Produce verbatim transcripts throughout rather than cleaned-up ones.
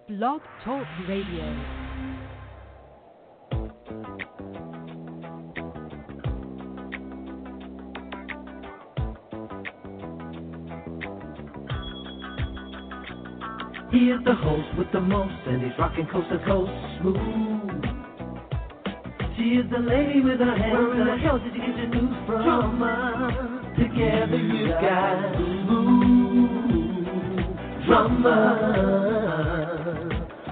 Blog Talk Radio. He is the host with the most, and he's rocking coast to coast smooth. She is the lady with her hands. Where in the hell did you get your news from? Drama. Together you got smooth drama.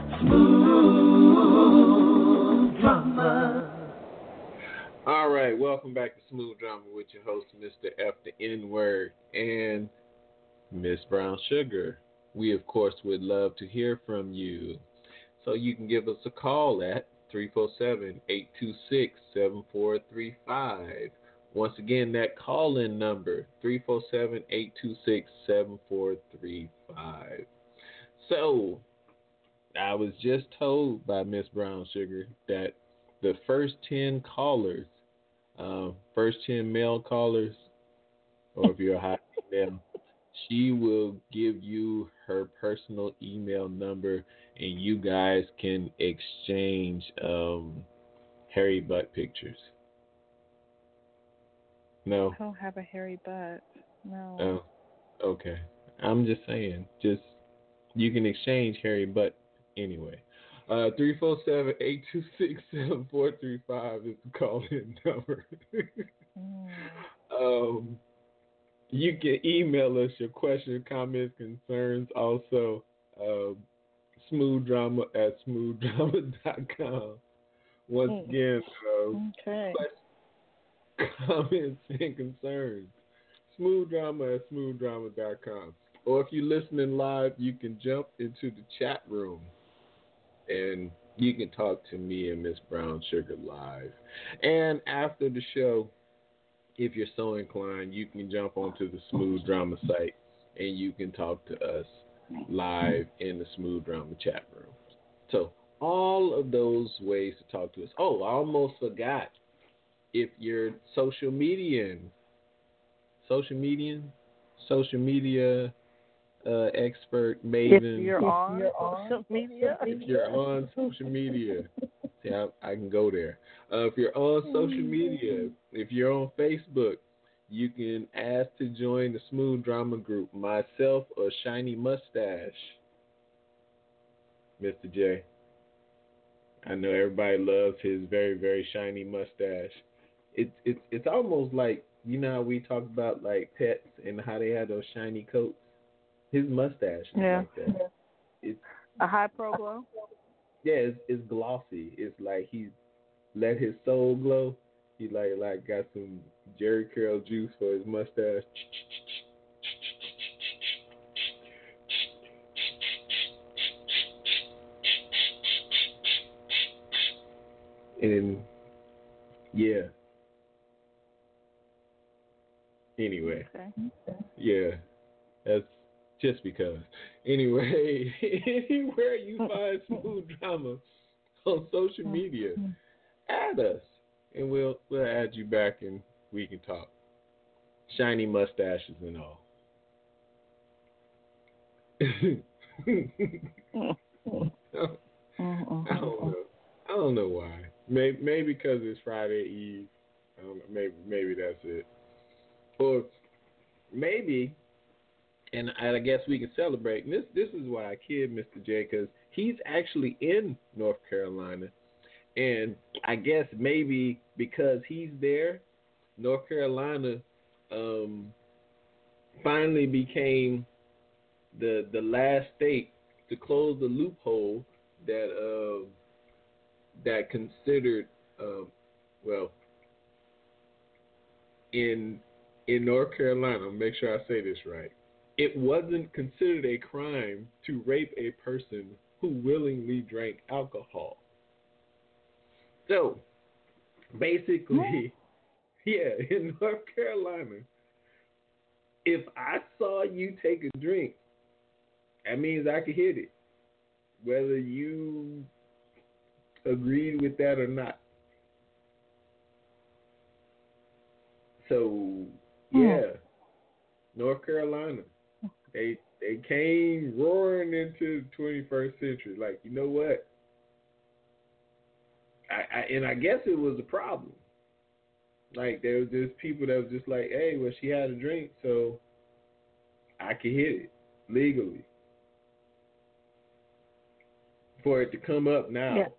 Smooth drama. All right, welcome back to Smooth Drama with your host, Mister F the N-Word, and Miss Brown Sugar. We, of course, would love to hear from you. So you can give us a call at three four seven, eight two six, seven four three five. Once again, that call-in number, three four seven, eight two six, seven four three five. So I was just told by Miss Brown Sugar that the first ten callers, uh, first ten male callers, or if you're a hot female, she will give you her personal email number, and you guys can exchange um, hairy butt pictures. No? I don't have a hairy butt. No. Oh, okay. I'm just saying, just you can exchange hairy butt anyway. Uh, three four seven, eight two six, seven four three five is the call-in number. mm. Um. You can email us your questions, comments, concerns. Also, um, smoothdrama at smoothdrama dot com. Once Mm. again, um, okay. questions, comments, and concerns. Smoothdrama at smoothdrama dot com. Or if you're listening live, you can jump into the chat room and you can talk to me and Miss Brown Sugar live. And after the show, if you're so inclined, you can jump onto the Smooth Drama site and you can talk to us live in the Smooth Drama chat room. So all of those ways to talk to us. Oh, I almost forgot. If you're social median, social median, social media uh, expert, maven. If you're on you're social on, media. If you're on social media. See, I, I can go there. Uh, if you're on social media, if you're on Facebook, you can ask to join the Smooth Drama group, myself or Shiny Mustache. Mister J. I know everybody loves his very, very shiny mustache. It's it's it's almost like, you know how we talk about like pets and how they have those shiny coats? His mustache is yeah. like that. It's a high pro glow? Yeah, it's, it's glossy. It's like he's let his soul glow. He like like got some Jerry curl juice for his mustache. And yeah. Anyway. Okay. Yeah. That's just because. Anyway, anywhere you find Smooth Drama on social media, add us, and we'll we'll add you back, and we can talk. Shiny mustaches and all. I don't know. I don't know why. Maybe maybe because it's Friday Eve. I don't know. Maybe maybe that's it. Or maybe. And I guess we can celebrate. And this this is why I kid Mister J, because he's actually in North Carolina. And I guess maybe because he's there, North Carolina um, finally became the the last state to close the loophole that uh, that considered uh, well in in North Carolina. Make sure I say this right. It wasn't considered a crime to rape a person who willingly drank alcohol. So, basically, yeah, in North Carolina, if I saw you take a drink, that means I could hit it, whether you agreed with that or not. So, yeah, North Carolina. They they came roaring into the twenty-first century. Like, you know what? I, I and I guess it was a problem. Like, there was just people that was just like, hey, well, she had a drink, so I could hit it legally. For it to come up now. Yeah.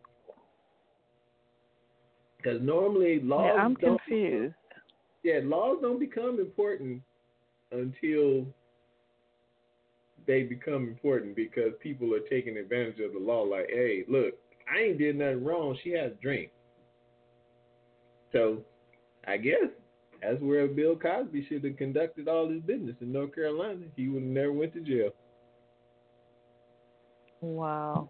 Because normally laws yeah, I'm don't, confused. Yeah, laws don't become important until they become important because people are taking advantage of the law. Like, hey, look, I ain't did nothing wrong. She had a drink. So, I guess that's where Bill Cosby should have conducted all his business in North Carolina. He would have never went to jail. Wow.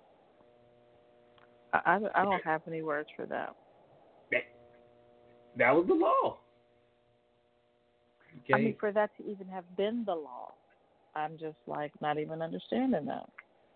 I, I, I don't have any words for that. That, that was the law. Okay. I mean, for that to even have been the law, I'm just like not even understanding that.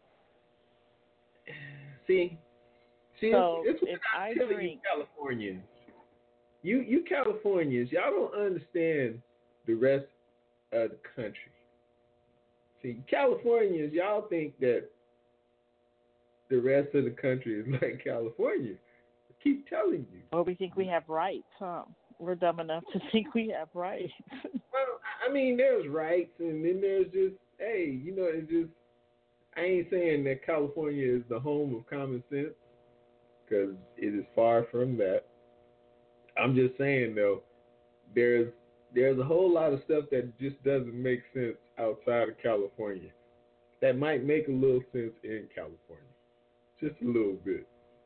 See, see, so it's, it's if what I'm I telling drink, you, Californians, you you Californians, y'all don't understand the rest of the country. See, Californians, y'all think that the rest of the country is like California. I keep telling you. or we think we have rights, huh? We're dumb enough to think we have rights. Well, I mean, there's rights, and then there's just, hey, you know, it's just, I ain't saying that California is the home of common sense, because it is far from that. I'm just saying, though, there's there's a whole lot of stuff that just doesn't make sense outside of California that might make a little sense in California. Just a little bit.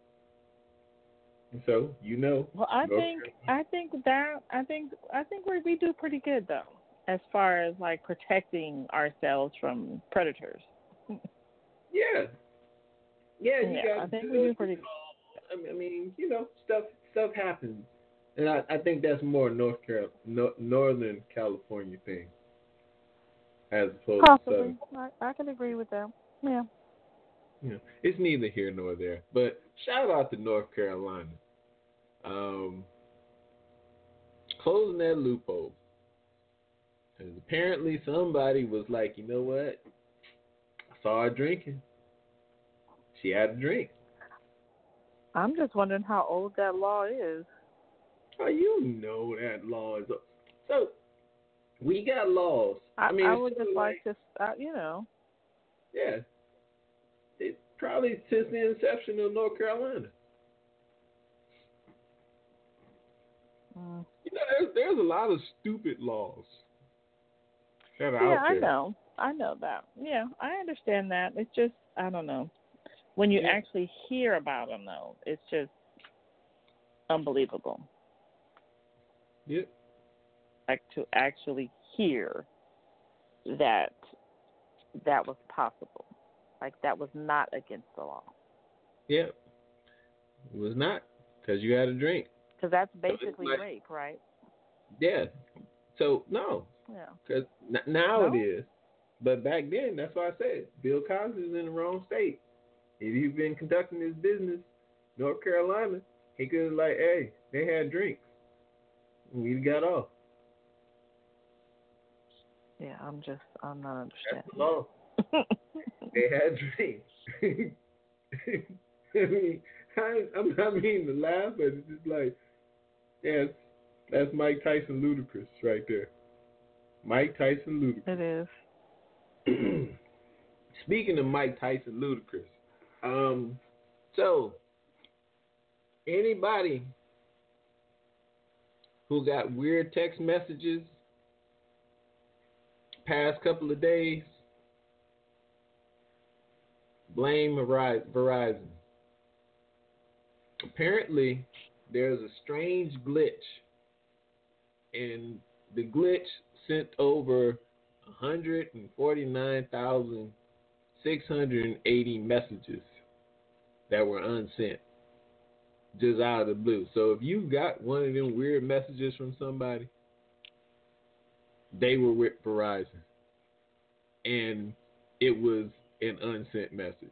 So, you know. Well, I North think Carolina. I think that I think I think we we do pretty good though, as far as like protecting ourselves from predators. Yeah. Yeah, you yeah, got I think to we do do it. pretty. I mean, you know, stuff stuff happens, and I, I think that's more North Carol, no, Northern California thing, as opposed to Possibly, Southern. I, I can agree with that. Yeah. You know, it's neither here nor there. But shout out to North Carolina, um, closing that loophole. Because apparently somebody was like, you know what? I saw her drinking. She had a drink. I'm just wondering how old that law is. Oh, you know that law is. So we got laws. I, I mean, I it's would sort just of like, to, uh, you know. Yeah. It probably since the inception of North Carolina. Mm. You know, there's there's a lot of stupid laws that are Yeah, out I there. know. I know that. Yeah, I understand that. It's just, I don't know. When you Yeah. actually hear about them, though, it's just unbelievable. Yep. Like to actually hear that that was possible. Like that was not against the law. Yep. It was not because you had a drink. Because that's basically like, rape, right? Yeah. So no. Yeah. Because n- now No? it is. But back then, that's why I said Bill Cosby is in the wrong state. If he'd been conducting his business, North Carolina, he could have like, hey, they had drinks. We got off. Yeah, I'm just, I'm not That's understanding. the law. They had drinks. I mean, I, I'm not meaning to laugh, but it's just like, yeah, that's Mike Tyson Ludacris right there. Mike Tyson Ludacris. It is. Speaking of Mike Tyson Ludacris, um, so anybody who got weird text messages past couple of days, blame Verizon. Apparently, there's a strange glitch, and the glitch sent over one hundred forty-nine thousand six hundred eighty messages that were unsent just out of the blue. So if you got one of them weird messages from somebody, they were with Verizon, and it was an unsent message.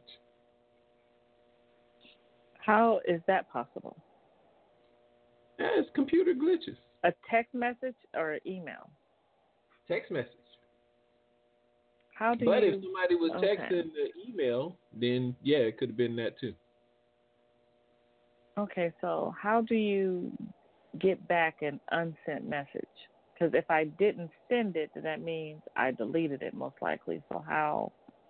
How is that possible? Yeah, it's computer glitches. A text message or an email? Text message. How do but you? if somebody was Okay. texting the email, then yeah, it could have been that too. Okay, so how do you get back an unsent message? Because if I didn't send it, then that means I deleted it most likely. So how?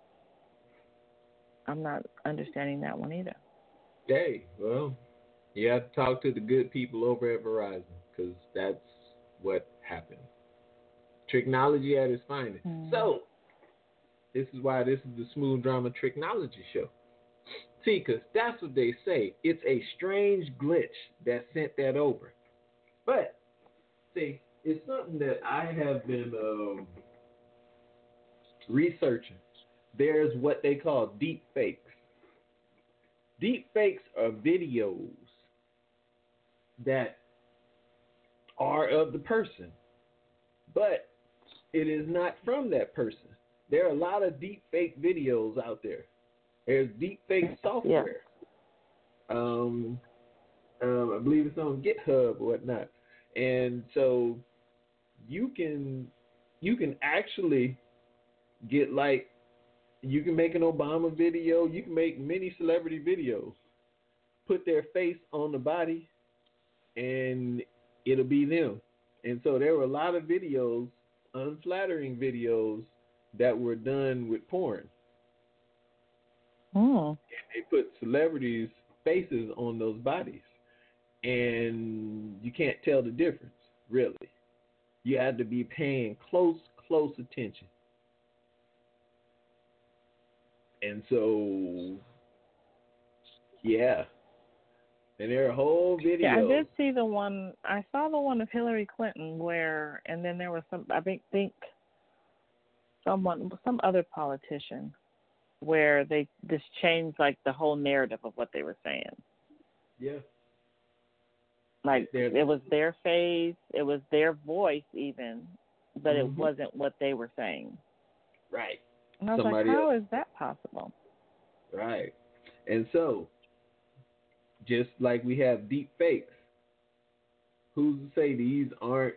I'm not understanding that one either. Hey, well, you have to talk to the good people over at Verizon because that's what happened. Technology at its finest. Mm. So, this is why this is the Smooth Drama Technology Show. See, because that's what they say. It's a strange glitch that sent that over. But, see, it's something that I have been um, researching. There's what they call deep fakes. Deep fakes are videos that are of the person, but it is not from that person. There are a lot of deep fake videos out there. There's deep fake software. Yeah. Um, um, I believe it's on GitHub or whatnot. And so you can you can actually get like you can make an Obama video, you can make many celebrity videos, put their face on the body, and it'll be them. And so there were a lot of videos, unflattering videos, that were done with porn. Oh. And they put celebrities' faces on those bodies. And you can't tell the difference, really. You have to be paying close, close attention. And so, yeah. And there are whole videos. Yeah, I did see the one. I saw the one of Hillary Clinton where, and then there was some. I think think someone, some other politician, where they just changed like the whole narrative of what they were saying. Yeah. Like There's, it was their face, it was their voice even, but mm-hmm. it wasn't what they were saying. Right. And I was Somebody like, how else. is that possible? Right. And so, just like we have deep fakes, who's to say these aren't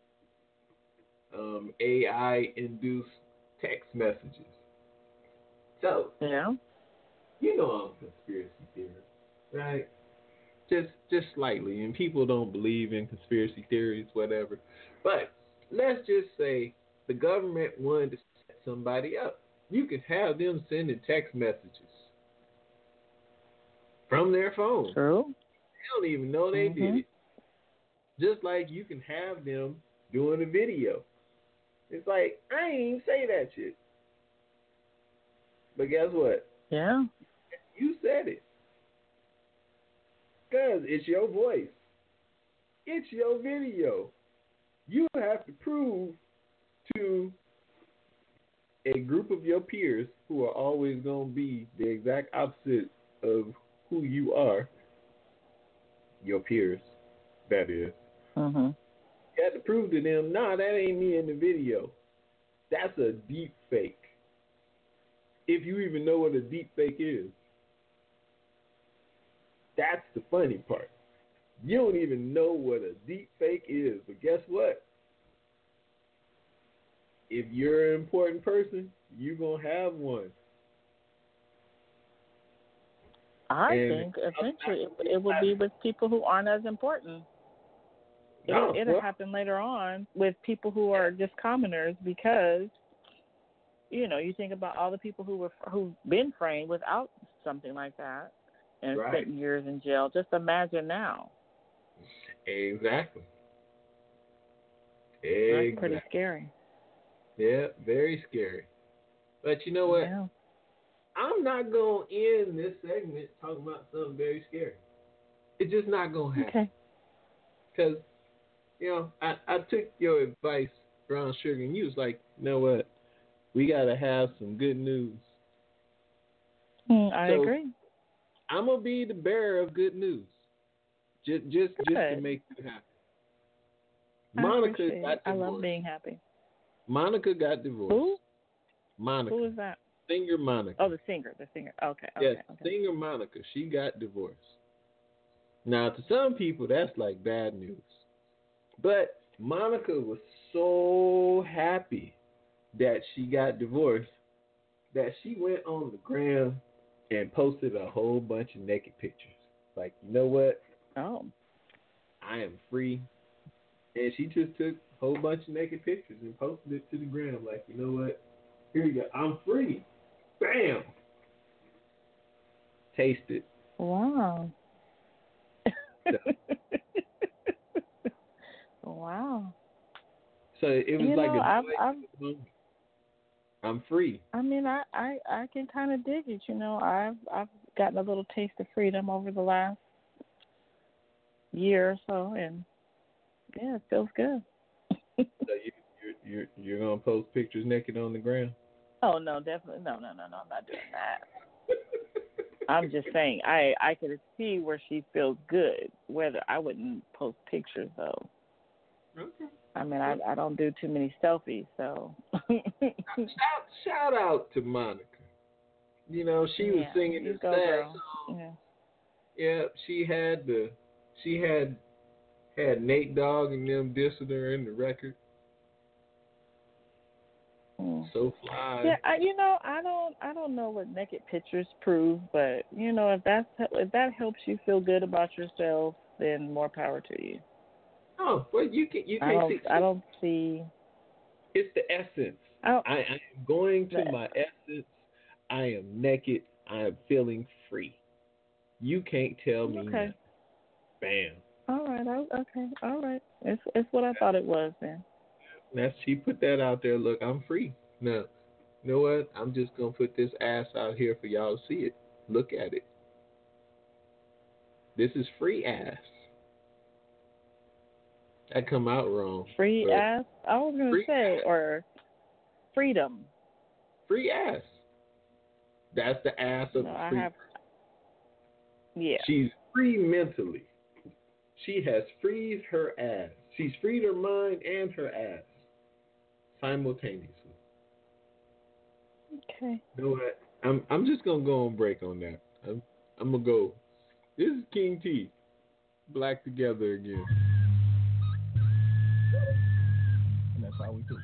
um, A I-induced text messages? So, Yeah. you know I'm a conspiracy theorist, right? Just, just slightly, and people don't believe in conspiracy theories, whatever. But let's just say the government wanted to set somebody up. You could have them sending text messages from their phone. True. They don't even know they mm-hmm. did it. Just like you can have them doing a video. It's like, I ain't even say that shit. But guess what? Yeah. You said it. Because it's your voice. It's your video. You have to prove to a group of your peers who are always going to be the exact opposite of who you are, your peers, that is. Mm-hmm. You have to prove to them, nah, that ain't me in the video. That's a deep fake. If you even know what a deep fake is. That's the funny part. You don't even know what a deep fake is. But guess what? If you're an important person, you're going to have one. I and think eventually it, it will be with people who aren't as important. It'll, No, it'll well, happen later on with people who are just commoners because, you know, you think about all the people who were who've been framed without something like that and right. spent years in jail. Just imagine now. Exactly. Exactly. That's pretty scary. Yeah, very scary. But you know what? Yeah. I'm not going to end this segment talking about something very scary. It's just not going to happen. Okay. Because, you know, I, I took your advice, Brown Sugar, and you was like, you know what? We got to have some good news. Mm, I so agree. I'm going to be the bearer of good news. Just, just, just to make you happy. I Monica appreciate got it. I divorced. love being happy. Monica got divorced. Who? Monica. Who is that? Singer Monica. Oh, the singer. The singer. Okay. okay yes, okay. singer Monica. She got divorced. Now, to some people, that's like bad news. But Monica was so happy that she got divorced that she went on the gram and posted a whole bunch of naked pictures. Like, you know what? Oh. I am free. And she just took a whole bunch of naked pictures and posted it to the gram. Like, you know what? Here you go. I'm free. Bam. Taste it. Wow. Wow. So it was you like know, a I've, I've, moment. I'm free. I mean, I, I, I can kind of dig it. You know, I've I've gotten a little taste of freedom over the last year or so, and yeah, it feels good. So you, you're you're you're gonna post pictures naked on the ground? Oh no, definitely no, no, no, no. I'm not doing that. I'm just saying, I I could see where she feels good. Whether I wouldn't post pictures though. Okay. I mean, I I don't do too many selfies, so. shout, shout out to Monica. You know, she was yeah, singing you the go, sad girl. song. Yeah. Yeah, she had the she had had Nate Dogg and them dissing her in the record. Mm. So fly. Yeah, I, you know, I don't I don't know what naked pictures prove, but you know, if that's if that helps you feel good about yourself, then more power to you. Oh, well, you can you I can't don't see. I don't see. It's the essence. I, I, I am going to the, my essence. I am naked. I am feeling free. You can't tell me okay. nothing. Bam. All right. I, okay. All right. It's it's what I thought it was then. That's she put that out there. Look, I'm free. Now, you know what? I'm just gonna put this ass out here for y'all to see it. Look at it. This is free ass. That come out wrong. Free ass? I was going to say, ass. or freedom. Free ass. That's the ass of No, the I free. have, yeah. She's free mentally. She has freed her ass. She's freed her mind and her ass simultaneously. Okay. You know what? I'm I'm just gonna go on break on that. I'm I'm gonna go. This is King T. Black Together again. And that's how we do.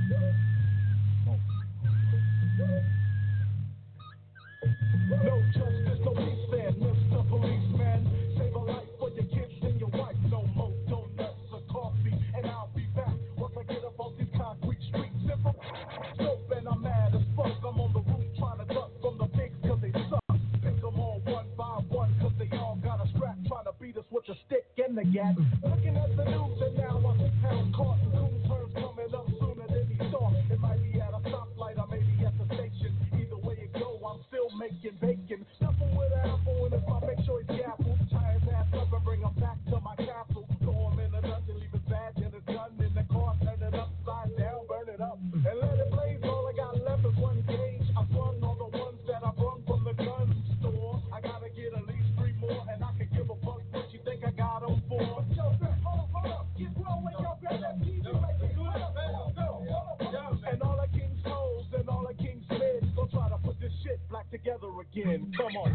No justice, no peace there, Mister Policeman. Save a life for your kids and your wife. No more donuts or coffee, and I'll be back once I get up off these concrete streets. And from soap, and I'm mad as fuck. I'm on the roof trying to duck from the pigs cause they suck. Pick them all one by one cause they all got a strap trying to beat us with a stick and the gat. Looking at the news and now I see pound caught and coon turns coming up sooner than he thought. It might be at a stoplight or maybe at the station. Either way it go, I'm still making bacon. Stuffing with an apple, and if I make sure he's careful, tie his ass up and bring him back to my castle. Throw him in a dungeon, leave his badge and his gun in the car, turn it upside down, burn it up, and let it blaze. All I got left is one gauge. I flung all the ones that I brung from the gun store. I gotta get at least three more, and I can give a fuck what you think I got them for. Yo, hold up, hold up, get rolling, yo, grab that T V right there. And all the king's hoes and all the king's men gon' try to put this shit black together again. Come on.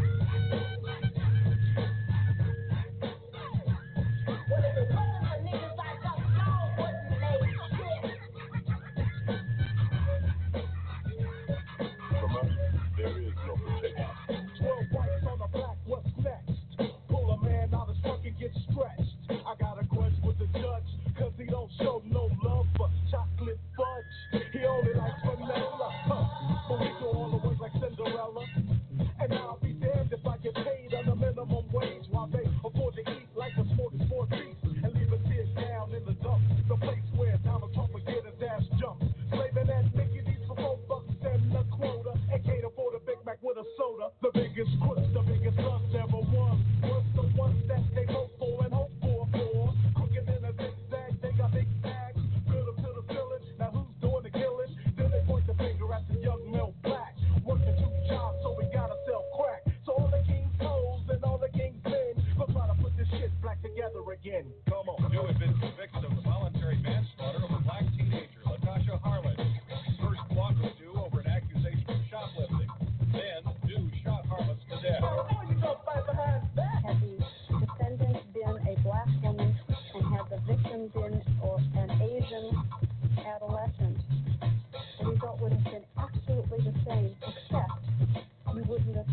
From us, there is no protection. Twelve whites on the black, what's next? Pull a man out his fucking get stretched. I got a grudge with the judge, cause he don't show no love for chocolate fudge. He only likes vanilla, huh? But we do all the work like Cinderella. And I'll be damned if I get paid on the minimum wage while they afford to eat like a smorgasbord feast and leave a tear down in the dump. The place where Donald Trump would get his ass jumped. Slaving at Mickey D's for four bucks and a quota. And can't afford a Big Mac with a soda. The biggest crooks, the biggest thugs ever was. Was the ones that they vote for and hope for. For crooked in a zigzag, they got big bags. Build up to the ceiling. Now who's doing the killing? Then they point the finger at the young Mel Black. Working two jobs, so we gotta sell crack. So all the king's hoes and all the king's men go try to put this shit back together again. Come on. You have been convicted of voluntary manslaughter of a black teenager, Latasha Harlan. First one was due over an accusation of shoplifting. Then, Dew shot Harlan to death. Had the defendant been a black woman and had the victim been or an Asian adolescent, the result would have been absolutely the same,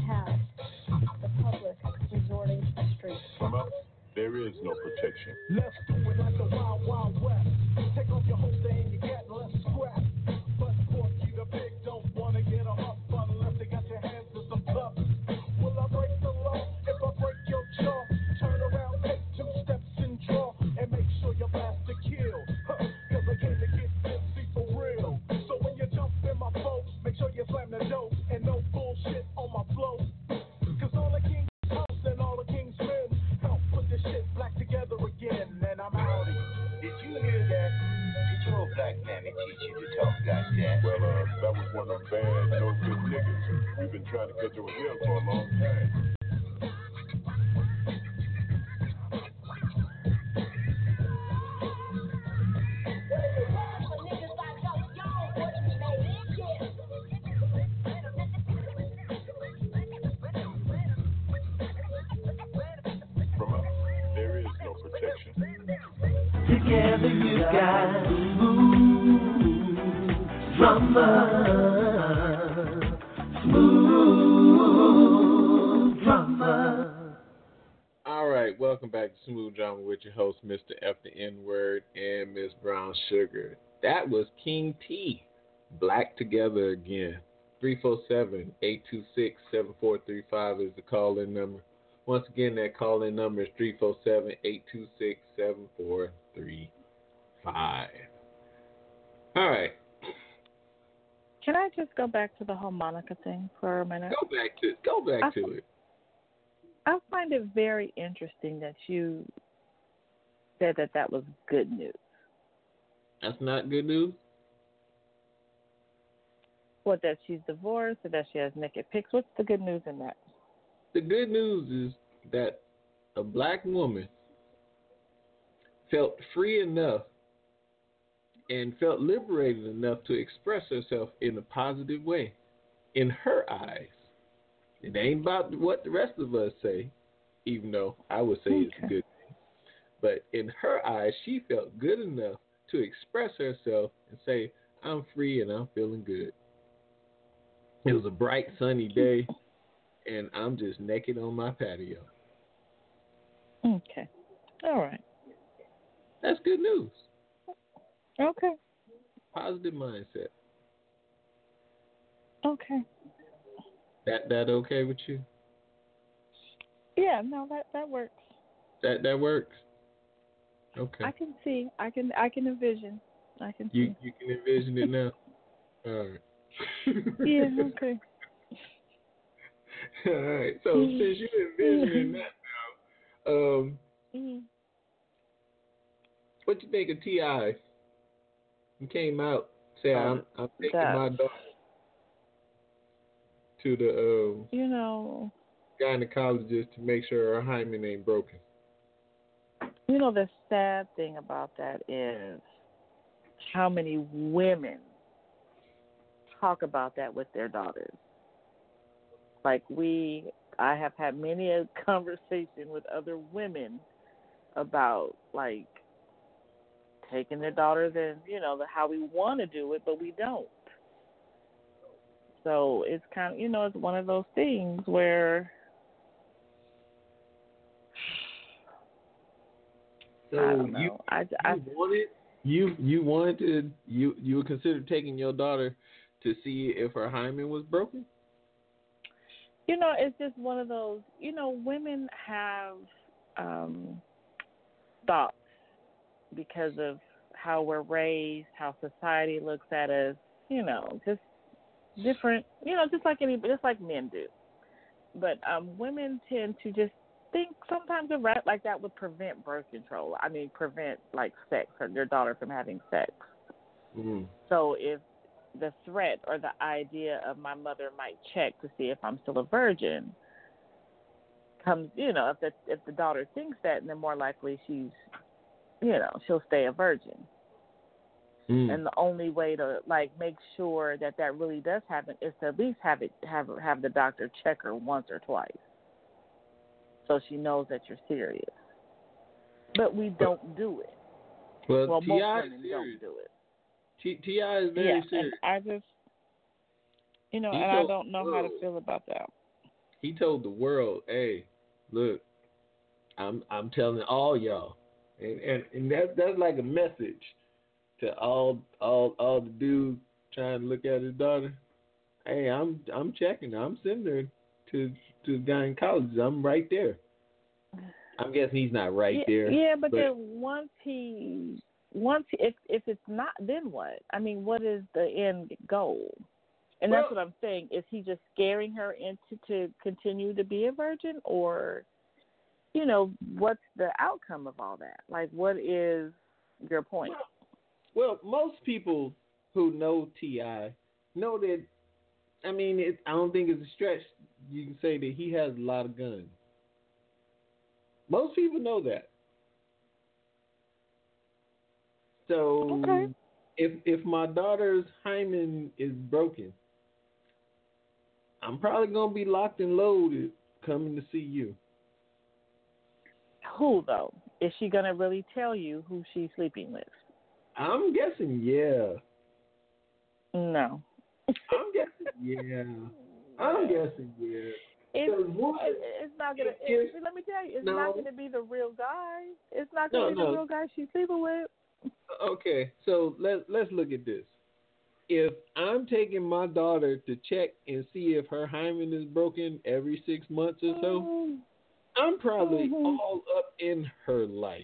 have the public resorting to the streets. From us, there is no protection. Let's do it like the Wild Wild West. Take off your holster and you get less scrap. But Porky the Pig don't wanna get a up unless they got your hands in some cuffs. Will I break the law if I break your jaw? Turn around, take two steps and draw, and make sure you're fast to kill. Huh, Cause I came to get busy for real. So when you jump in my flow, make sure you slam the dope and no bullshit on my flow. Cause all the king's house and all the king's men help put this shit black together again. And I'm outie. Did you hear that? Did your black mammy teach you to talk like that? Well, uh, that was one of them bad, no good niggas. We've been trying to catch up with him for a long time. From us, there is no protection. Together you got smooth drama, smooth drama. All right, welcome back to Smooth Drama with your host, Mister F the N-Word and Miss Brown Sugar. That was King T, Black Together Again. three four seven, eight two six, seven four three five is the call-in number. Once again, that call-in number is three four seven, eight two six, seven four three five. All right. Can I just go back to the whole Monica thing for a minute? Go back to go back I, to it. I find it very interesting that you said that that was good news. That's not good news? What, that she's divorced or that she has naked pics? What's the good news in that? The good news is that a black woman felt free enough and felt liberated enough to express herself in a positive way in her eyes. It ain't about what the rest of us say, even though I would say Okay. it's a good thing. But in her eyes, she felt good enough to express herself and say, I'm free and I'm feeling good. It was a bright, sunny day, and I'm just naked on my patio. Okay. All right. That's good news. Okay. Positive mindset. Okay. That that okay with you? Yeah, no, that, that works. That that works. Okay. I can see. I can I can envision. I can You see. you can envision it now. All right. Yeah, okay. All right. So since you're envisioning that now, um, Mm-hmm. what you think of T I? He came out say I'm I'm taking that- my daughter to the um, You know, gynecologist to make sure her hymen ain't broken. you know the sad thing about that is how many women talk about that with their daughters. Like we, I have had many a conversation with other women about like taking their daughters and, you know, the, how we want to do it, but we don't. So it's kind of, you know, it's one of those things where So I don't know. you I, I, you wanted you you wanted to you you would consider taking your daughter to see if her hymen was broken? you know, it's just one of those, you know, women have um, thoughts because of how we're raised, how society looks at us, you know, just different, you know, just like any, just like men do. But um, women tend to just think sometimes a rat like that would prevent birth control. I mean, prevent like sex or their daughter from having sex. Mm-hmm. So if the threat or the idea of my mother might check to see if I'm still a virgin comes, you know, if the if the daughter thinks that, then more likely she's, you know, she'll stay a virgin. Mm. And the only way to like make sure that that really does happen is to at least have it have have the doctor check her once or twice, so she knows that you're serious. But we don't do it. Well, Well, T most I women is serious. don't do it. T- T.I. is very Yeah, serious. and I just, you know, He's and so I don't know how to slow. feel about that. He told the world, "Hey, look, I'm I'm telling all y'all," and and, and that's that's like a message to all all all the dudes trying to look at his daughter. Hey, I'm I'm checking. I'm sending her to to the gynecologist. I'm right there. I'm guessing he's not right yeah, there. Yeah, but, but then once he once if if it's not, then what? I mean, what is the end goal? And well, that's what I'm saying. Is he just scaring her into to continue to be a virgin, or, you know, what's the outcome of all that? Like, what is your point? Well, well most people who know T I know that. I mean, it, I don't think it's a stretch. You can say that he has a lot of guns. Most people know that. So, okay. if if my daughter's hymen is broken, I'm probably gonna be locked and loaded coming to see you. Who though? Is she gonna really tell you who she's sleeping with? I'm guessing, yeah. No. I'm guessing, yeah. I'm guessing, yeah. It's, one, it's not gonna. It, it, let me tell you, it's no, not gonna be the real guy. It's not gonna no, be no. the real guy she's sleeping with. Okay, so let's let's look at this. If I'm taking my daughter to check and see if her hymen is broken every six months or so, mm-hmm. I'm probably mm-hmm. all up in her life.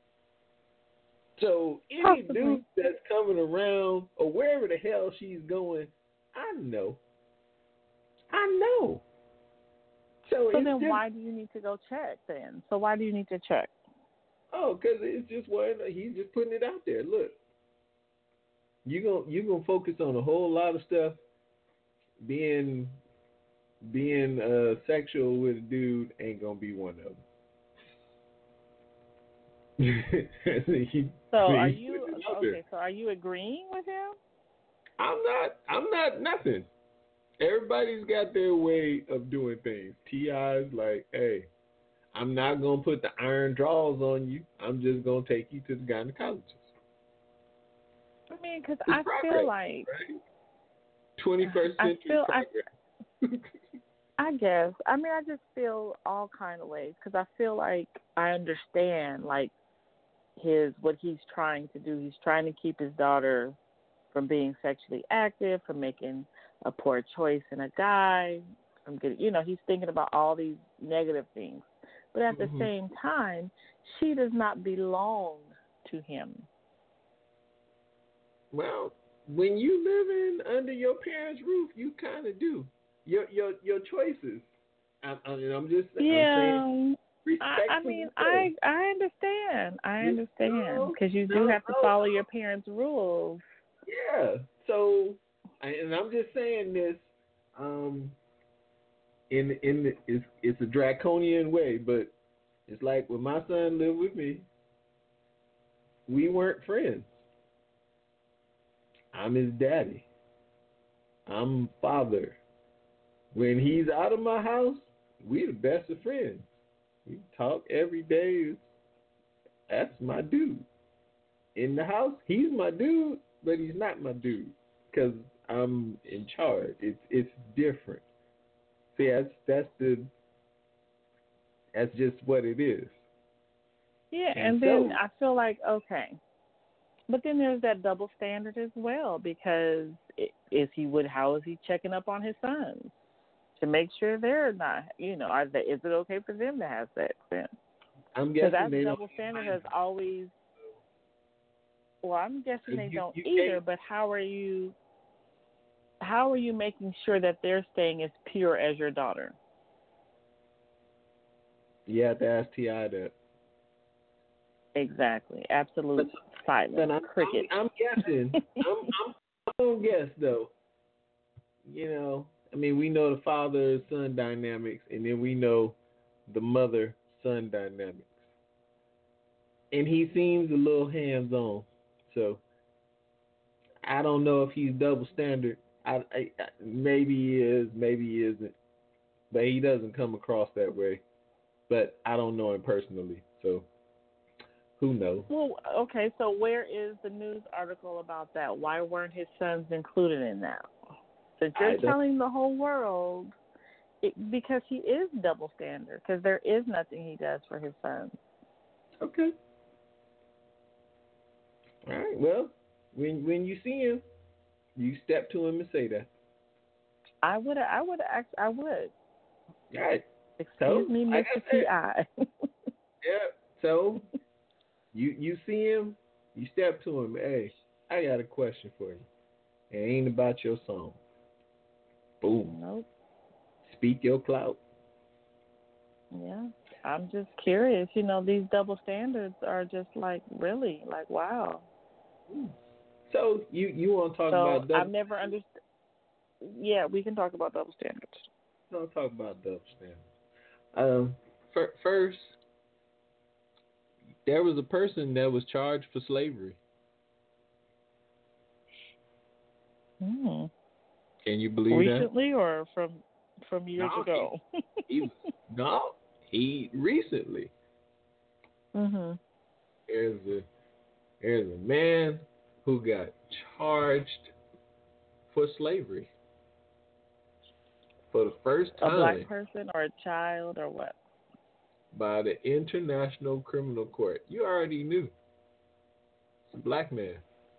So any Possibly. dude that's coming around or wherever the hell she's going, I know. I know. So, so it's then just, why do you need to go check then? So why do you need to check? Oh, because it's just one, he's just putting it out there. Look, you're going you gonna focus on a whole lot of stuff. Being being uh, sexual with a dude ain't going to be one of them. he, so are you, okay, so are you agreeing with him? I'm not, I'm not nothing. Everybody's got their way of doing things. T I's like, hey, I'm not going to put the iron draws on you. I'm just going to take you to the gynecologist. I mean, because I progress, feel like... Right? twenty-first century I feel, progress. I, I guess. I mean, I just feel all kind of ways because I feel like I understand, like, his what he's trying to do. He's trying to keep his daughter from being sexually active, from making a poor choice in a guy. I'm getting, you know, he's thinking about all these negative things. But at mm-hmm. the same time, she does not belong to him. Well, when you live in under your parents' roof, you kind of do. Your your your choices. I, I mean, I'm just yeah. I'm saying I, I mean, I I understand. I understand because you do no, have to no, follow no. your parents' rules. Yeah. So, and I'm just saying this, um, in in the, it's it's a draconian way, but it's like when my son lived with me, we weren't friends. I'm his daddy. I'm father. When he's out of my house, we the best of friends. We talk every day. That's my dude. In the house, he's my dude, but he's not my dude because I'm in charge. It's it's different. See, that's that's the that's just what it is. Yeah, and, and so, then I feel like okay, but then there's that double standard as well because is he would how is he checking up on his sons to make sure they're not you know are they, is it okay for them to have sex then? I'm guessing that they double don't standard has always. Well, I'm guessing they you, don't you either. But how are you? How are you making sure that they're staying as pure as your daughter? You have to ask T I that. Exactly. Absolute but, silence. But I'm, Cricket. I'm, I'm guessing. I'm, I'm, I'm gonna guess though. You know, I mean, we know the father-son dynamics, and then we know the mother-son dynamics. And he seems a little hands-on, so I don't know if he's double standard. I, I, maybe he is, maybe he isn't, but he doesn't come across that way. But I don't know him personally, so who knows? Well, okay, so where is the news article about that? Why weren't his sons included in that? Since you're telling the whole world it, because he is double standard. Because there is nothing he does for his sons. Okay. All right. Well, when when you see him, you step to him and say that. I would. I would act. I would. All right. Excuse so, me, like Mister T I Yeah. So you you see him, you step to him. Hey, I got a question for you. It ain't about your song. Boom. Nope. Speak your clout. Yeah. I'm just curious. You know, these double standards are just like really like wow. So you you want to talk so about double? I've never understood. Yeah, we can talk about double standards. Don't talk about double standards. Um, f- first, there was a person that was charged for slavery. Hmm. Can you believe Recently that? or from from years no, ago? He, he, no, he recently. Mhm. There's a there's a man who got charged for slavery for the first time. A black person or a child or what? By the International Criminal Court. You already knew. It's a black man.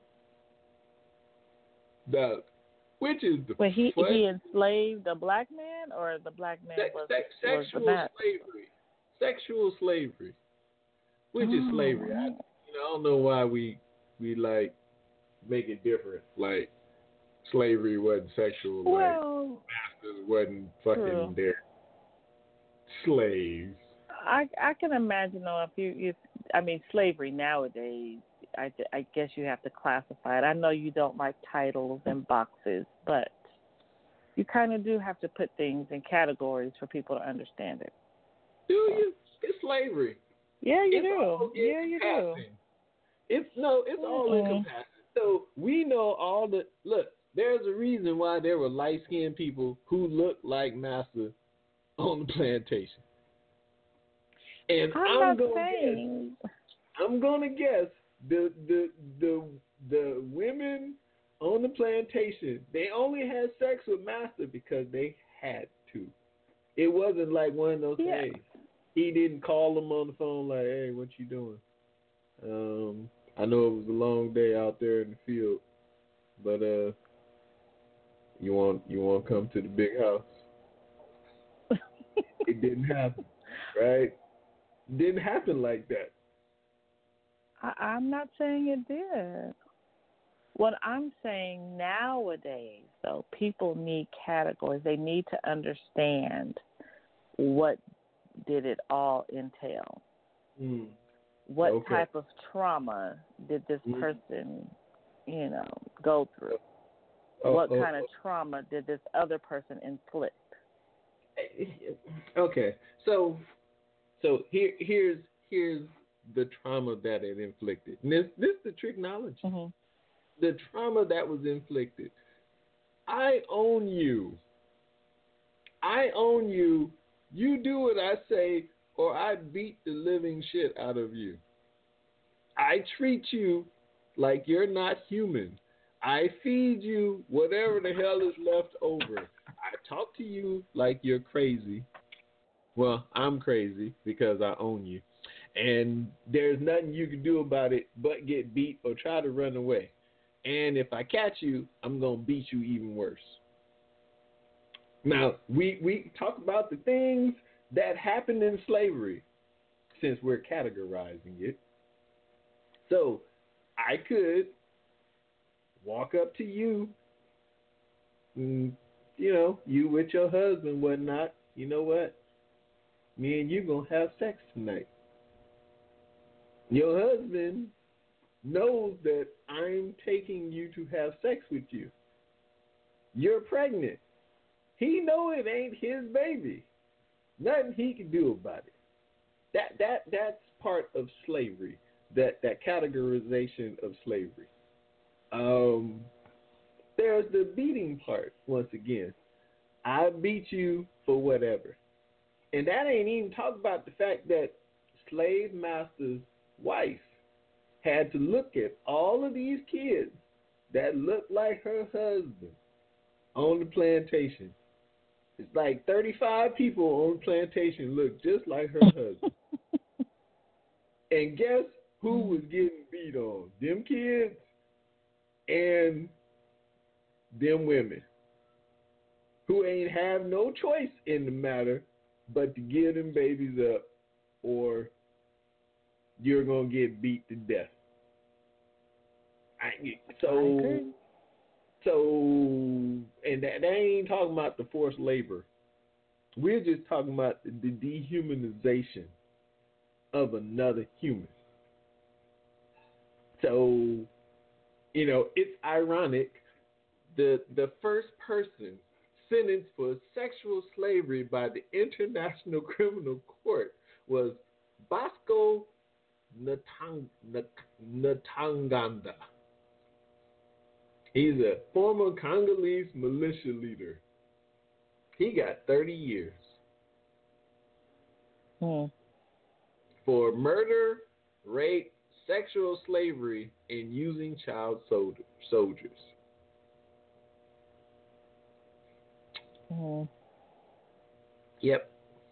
The which is the Wait, he what? he enslaved a black man, or the black man Se- was, sex, was sexual the man? slavery. Sexual slavery. Which oh. is slavery. I, you know, I don't know why we we like make it different. Like slavery wasn't sexual. Well, like masters wasn't fucking true. their slaves. I I can imagine though if you if I mean slavery nowadays. I, I guess you have to classify it. I know you don't like titles and boxes, but you kind of do have to put things in categories for people to understand it. Do you? It's slavery. Yeah, you it's do. Yeah, you do. It's no, it's mm-hmm. all encompassing. So we know all the look. There's a reason why there were light skinned people who looked like Master on the plantation. And I'm, I'm not gonna saying. guess. I'm gonna guess. The the the the women on the plantation, they only had sex with Master because they had to. It wasn't like one of those yeah. hey, he didn't call them on the phone like, hey, what you doing? Um, I know it was a long day out there in the field, but uh, you want you want to come to the big house? It didn't happen, right? It didn't happen like that. I, I'm not saying it did. What I'm saying nowadays, though, people need categories. They need to understand what did it all entail. Mm. What okay. type of trauma did this mm. person, you know, go through? Oh, what oh, kind oh. of trauma did this other person inflict? Okay, so so here here's here's the trauma that it inflicted. And this this is the tricknology. Mm-hmm. The trauma that was inflicted. I own you. I own you. You do what I say, or I beat the living shit out of you. I treat you like you're not human. I feed you whatever the hell is left over. I talk to you like you're crazy. Well, I'm crazy because I own you. And there's nothing you can do about it but get beat or try to run away. And if I catch you, I'm going to beat you even worse. Now, we, we talk about the things that happened in slavery since we're categorizing it. So I could walk up to you, and, you know, you with your husband, whatnot. You know what? Me and you going to have sex tonight. Your husband knows that I'm taking you to have sex with you. You're pregnant. He know it ain't his baby. Nothing he can do about it. That that that's part of slavery. That that categorization of slavery. Um, there's the beating part once again. I beat you for whatever, and that ain't even talk about the fact that slave master's wife had to look at all of these kids that looked like her husband on the plantation It's like thirty-five people on the plantation look just like her husband. And guess who was getting beat on? Them kids and them women who ain't have no choice in the matter but to give them babies up, or you're going to get beat to death. I, so, so, and that, they ain't talking about the forced labor. We're just talking about the, the dehumanization of another human. So, you know, it's ironic. The the first person sentenced for sexual slavery by the International Criminal Court was Bosco Ntaganda. Ntaganda. He's a former Congolese militia leader. He got thirty years hmm. for murder, rape, sexual slavery, and using child soldiers. Hmm. Yep.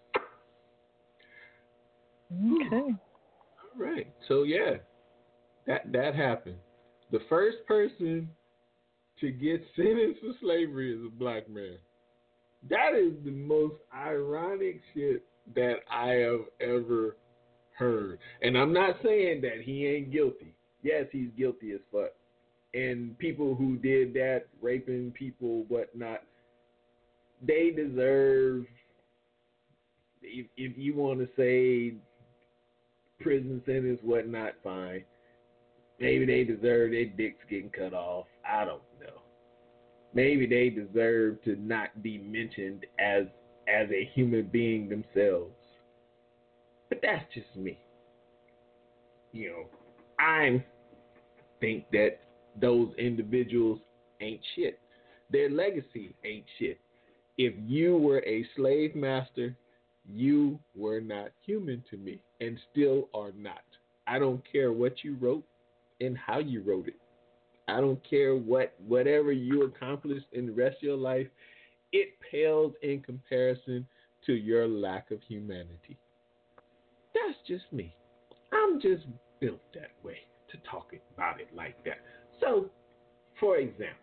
Okay. All right. So yeah, that that happened. The first person to get sentenced for slavery is a black man. That is the most ironic shit that I have ever heard. And I'm not saying that he ain't guilty. Yes, he's guilty as fuck. And people who did that, raping people, whatnot, they deserve, if, if you want to say prison sentence, whatnot, fine. Maybe they deserve their dicks getting cut off. I don't know. Maybe they deserve to not be mentioned as as a human being themselves. But that's just me. You know, I think that those individuals ain't shit. Their legacy ain't shit. If you were a slave master, you were not human to me, and still are not. I don't care what you wrote and how you wrote it. I don't care what whatever you accomplished in the rest of your life. It pales in comparison to your lack of humanity. That's just me. I'm just built that way to talk about it like that. So, for example,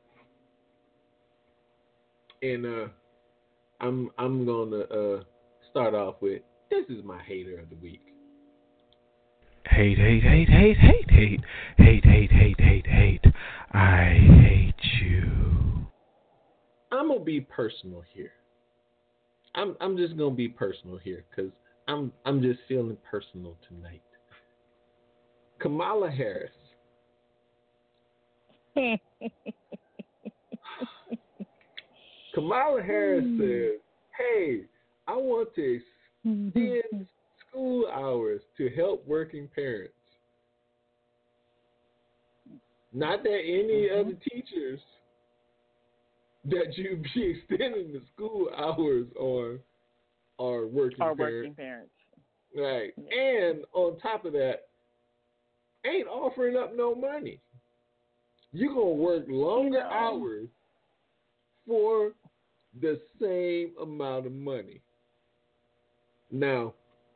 and uh, I'm I'm gonna uh, start off with, this is my hater of the week. Hate, hate, hate, hate, hate, hate, hate, hate, hate, hate, hate. I hate you. I'm gonna be personal here. I'm I'm just gonna be personal here because I'm I'm just feeling personal tonight. Kamala Harris. Kamala Harris says, "Hey, I want to extend school hours to help working parents. Not that any mm-hmm. other teachers that you be extending the school hours on are working are parents. working parents. Right. Yeah. And on top of that, ain't offering up no money. You're going to work longer no. hours for the same amount of money. Now,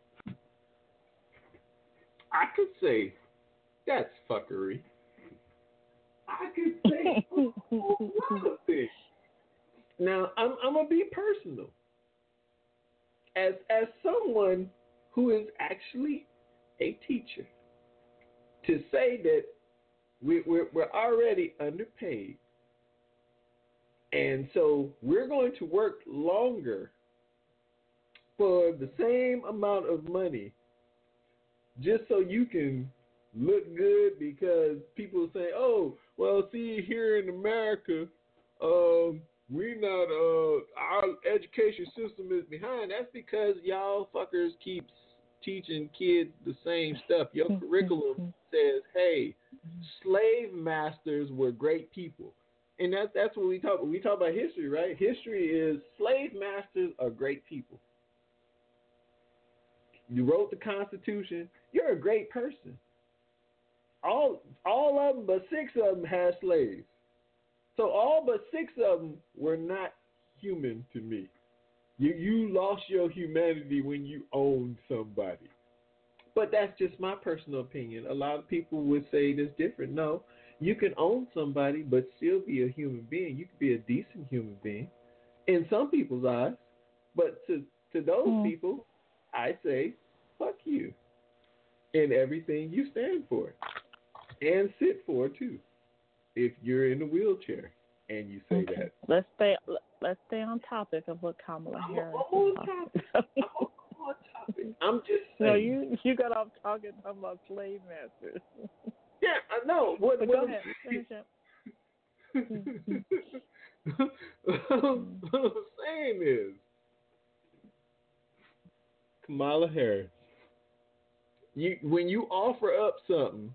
I could say that's fuckery. I could say a lot of things. Now, I'm, I'm going to be personal. As as someone who is actually a teacher, to say that we, we're, we're already underpaid, and so we're going to work longer for the same amount of money just so you can look good, because people say, oh, well, see, here in America, um, we not, uh, our education system is behind. That's because y'all fuckers keep teaching kids the same stuff. Your curriculum says, hey, slave masters were great people. And that's, that's what we talk about. We talk about history, right? History is slave masters are great people. You wrote the Constitution. You're a great person. All all of them but six of them had slaves. So all but six of them were not human to me. You you lost your humanity when you owned somebody. But that's just my personal opinion. A lot of people would say it's different. No, you can own somebody but still be a human being. You can be a decent human being in some people's eyes. But to, to those mm. people, I say, fuck you. In everything you stand for. And sit for, too. If you're in a wheelchair and you say okay. that. Let's stay let's stay on topic of what Kamala Harris I'm on topic. I'm on topic. I'm just saying. No, you, you got off talking about slave masters. Yeah, I know. What, but what go I'm, ahead. Finish it. What I'm saying is, Kamala Harris, you when you offer up something,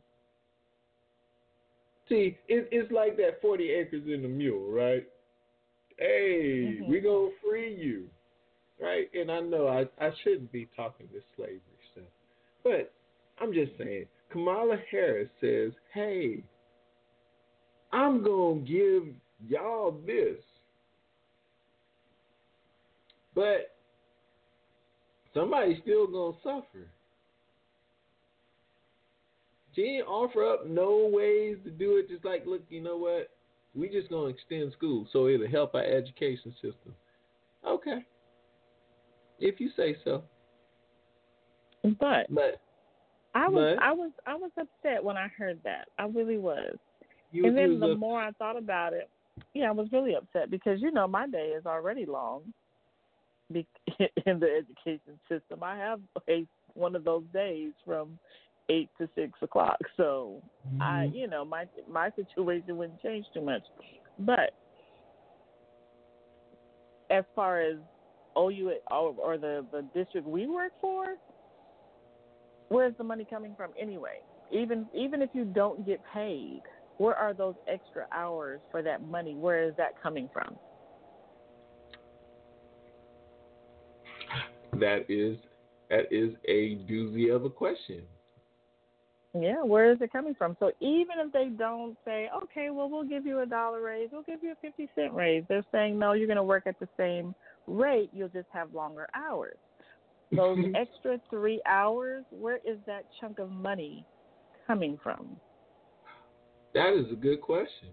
see, it, it's like that forty acres in the mule, right? Hey, mm-hmm. we're going to free you, right? And I know I, I shouldn't be talking this slavery stuff, but I'm just saying, Kamala Harris says, hey, I'm going to give y'all this, but somebody's still going to suffer. She didn't offer up no ways to do it, just like, look, you know what? We just going to extend school so it'll help our education system. Okay. If you say so. But, but I was but, I was I was upset when I heard that. I really was. You, and then you the up- more I thought about it, yeah, I was really upset because, you know, my day is already long in the education system. I have a, one of those days from eight to six o'clock. So mm-hmm. I, you know, my my situation wouldn't change too much. But as far as O U or, or the, the district we work for, where's the money coming from anyway? Even even if you don't get paid, where are those extra hours for that money? Where is that coming from? That is that is a doozy of a question. Yeah, where is it coming from? So even if they don't say, okay, well, we'll give you a dollar raise, we'll give you a fifty cent raise, they're saying, no, you're going to work at the same rate, you'll just have longer hours. Those extra three hours, where is that chunk of money coming from? That is a good question.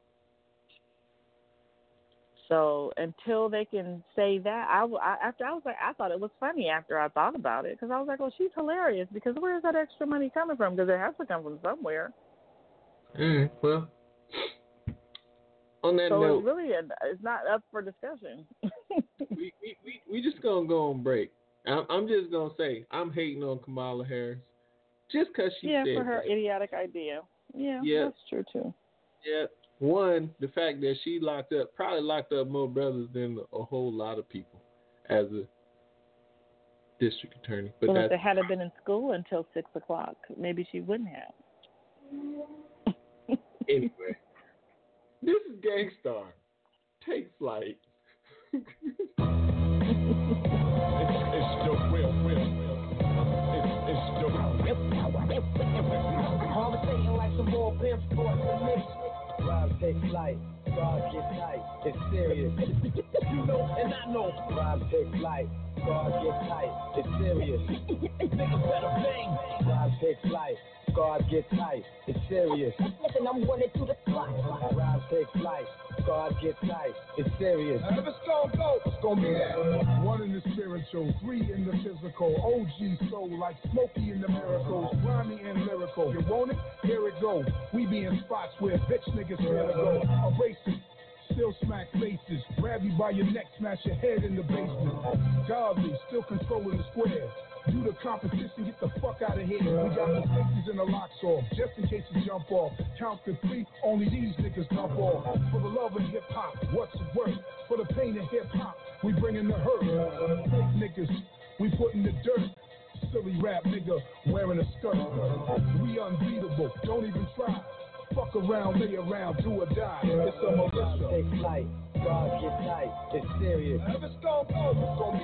So until they can say that, I, I after I was like, I thought it was funny after I thought about it because I was like, well, she's hilarious because where is that extra money coming from? Because it has to come from somewhere. Mm, well, on that so note, it's really a, it's not up for discussion. we, we we we just gonna go on break. I'm, I'm just gonna say I'm hating on Kamala Harris just because she yeah said for her that. idiotic idea. Yeah, yeah, that's true too. Yeah. One, the fact that she locked up, probably locked up more brothers than a whole lot of people as a district attorney. But well, that's, if they had been in school until six o'clock, maybe she wouldn't have. Anyway, this is Gangstar. Take flight. it's, it's the real, real. It's, it's the real. Conversating like some more pimps for the mix. Rhymes take flight, God get tight, it's serious. You know and I know. Rhymes take flight, God get tight, it's serious. Niggas better bang. Rhymes take flight, God get tight, it's serious. Listen, I'm running through the spot. Rhymes take flight, God get tight, it's serious. Now if it's gonna go, it's gonna be that. One in the spiritual, three in the physical. O G soul like Smokey in the miracles, grimy and lyrical. You want it? Here it goes. We be in spots where bitch niggas fear to go. Erase it. Still smack faces, grab you by your neck, smash your head in the basement. Godly, still controlling the square. You the competition, get the fuck out of here. We got the safeties and the locks off, just in case you jump off. Count to three, only these niggas dump off. For the love of hip hop, what's it worth? For the pain of hip hop, we bringing the hurt. Fake niggas, we putting the dirt. Silly rap nigga wearing a skirt. We unbeatable, don't even try. Fuck around, lay around, do or die. It's a militia. Take flight, God get tight, it's serious. If it's gonna go, it's gonna be that.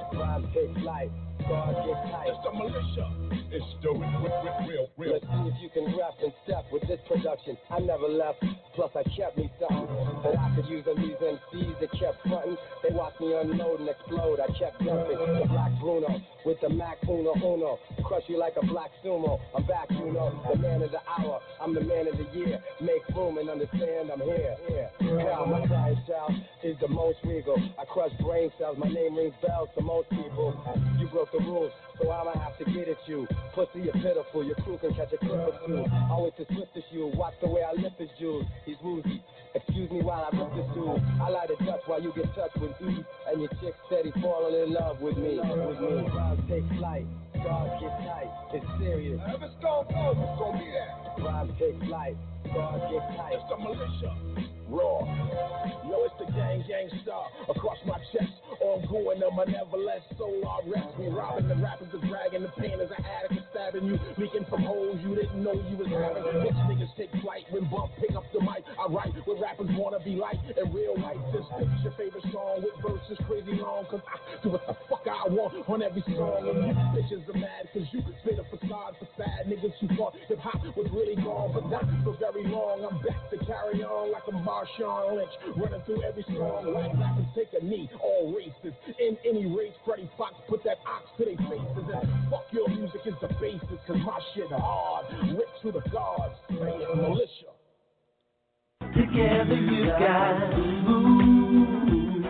Rhymes take flight, guard get tight. It's the militia. It's the real, real, real. Let's see if you can rap and step with this production. I never left, plus I kept me something that I could use on these M Cs that kept frontin'. They watched me unload and explode. I kept dumping the Black Bruno with the Mac Uno Uno. Crush you like a black sumo. I'm back, you know, the man of the hour. I'm the man of the year. Make room and understand I'm here. Yeah. Hell, my client child is the most regal. I crush brain cells. My name rings bells to most people. You broke the rules, so I'ma have to get at you. Pussy, you're pitiful. Your crew can catch a clip or two. Always the swiftest you. Watch the way I lift his jewels. He's woozy. Excuse me while I rip this dude. I light a Dutch while you get touched with E. And your chick steady falling in love with me. With me. Rhymes take flight. Guards get tight. It's serious. If it's gon' go, it's gon' be that. Rhymes take flight. Guards get tight. It's the militia. Raw. Yo, it's the gang, gang star across my chest. Ongoing, the malevolent soul I rest. We robbing the rappers, the dragging the pain as an addict and stabbing you. Leaking from holes you didn't know you was having. Bitch niggas take flight when bump pick up the mic. I write what rappers wanna be like in real life. Just fix your favorite song with verses crazy long. Cause I do what the fuck I want on every song. And you bitches are mad cause you spit a facade for sad niggas who thought hip hop was really gone. But not for very long. I'm back to carry on like a Marshawn Lynch. Running through every song like rappers take a knee. All races. In any race, Freddie Fox put that ox to their faces. And fuck your music is the basis. Cause my shit hard. Rip to the gods. Man, militia. Together you got smooth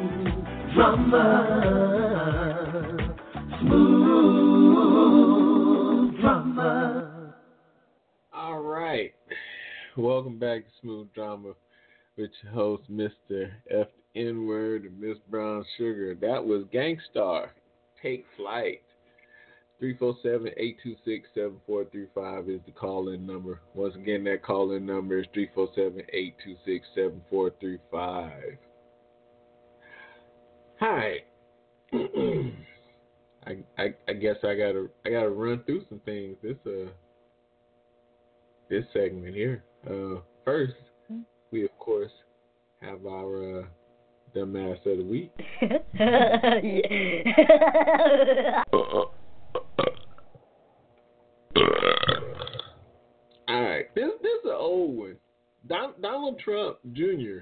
drama. Smooth drama. All right. Welcome back to Smooth Drama with your host, Mister F. N-Word and Miss Brown Sugar. That was Gangstar. Take Flight. three four seven, eight two six, seven four three five is the call-in number. Once again, that call-in number is three four seven, eight two six, seven four three five. Hi. I, I I guess I gotta I gotta run through some things. This uh this segment here. Uh, first, we of course have our uh, dumbass of the week. All right, this this is an old one. Don, Donald Trump Junior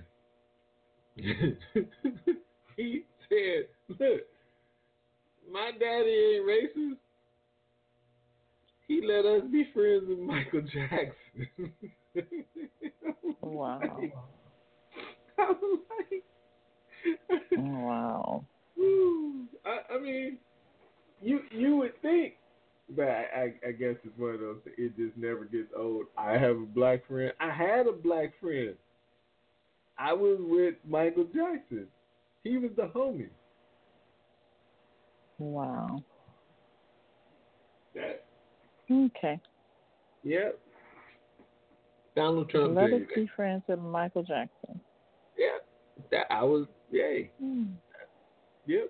He said, "Look, my daddy ain't racist. He let us be friends with Michael Jackson." Wow. I'm like, wow. I, I mean, you you would think, but I, I, I guess it's one of those. It just never gets old. I have a black friend. I had a black friend. I was with Michael Jackson. He was the homie. Wow. That. Okay. Yep. Donald Trump. Let us Junior be friends with Michael Jackson. Yeah. That I was. Yay. Hmm. Yep.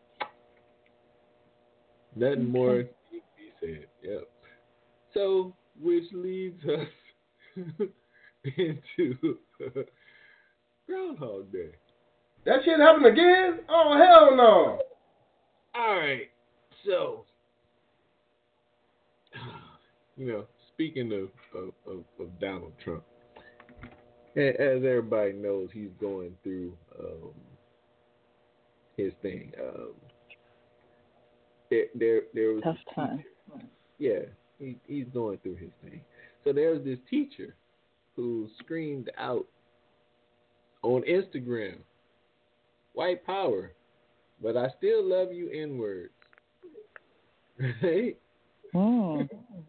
Nothing Okay. more to be said. Yep. So, which leads us into Groundhog Day. That shit happened again? Oh, hell no. All right. So, you know, speaking of, of, of, of Donald Trump, a- as everybody knows, he's going through um, his thing. Um, there, there, there was Tough a time. teacher. Yeah, he, he's going through his thing. So there's this teacher who screamed out on Instagram, "White power, but I still love you N-words." Right? Mm.